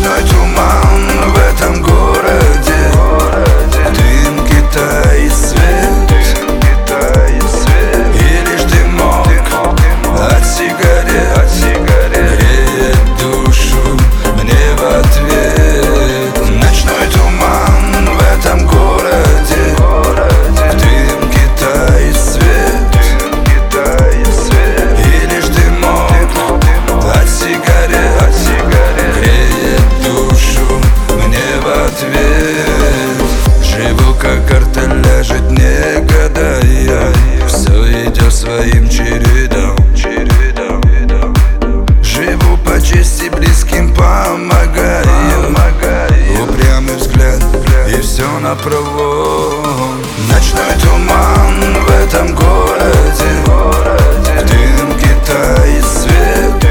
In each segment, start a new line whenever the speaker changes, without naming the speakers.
Ночной туман в этом городе, дымки тает свет, и лишь дымок от сигарет греет душу мне в ответ. Ночной туман в этом городе, дымки тает свет, и лишь дымок от сигарет греет душу мне в ответ. Живу как картоляжит, не гадая, все идет своим чередом. Живу по чести, близким помогаю, упрямый взгляд и все напролом. Ночной туман в этом городе, в дымке тает свет,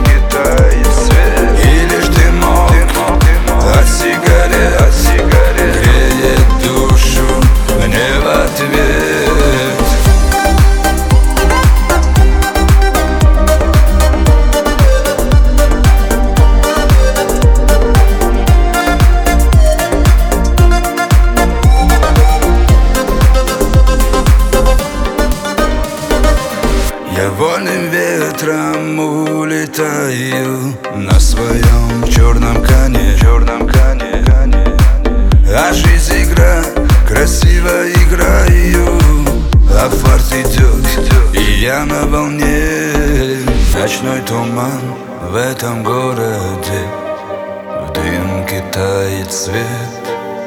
и лишь дымок от сигарет греет душу мне в ответ. Я вольным ветром улетаю на своем черном коне, а жизнь игра, красиво играю, а фарт идет, и я на волне. Ночной туман в этом городе, в дымке тает свет,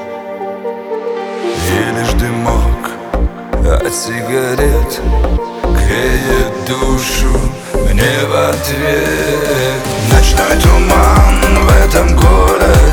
и лишь дымок от сигарет греет душу мне в ответ. Ночной туман в этом городе,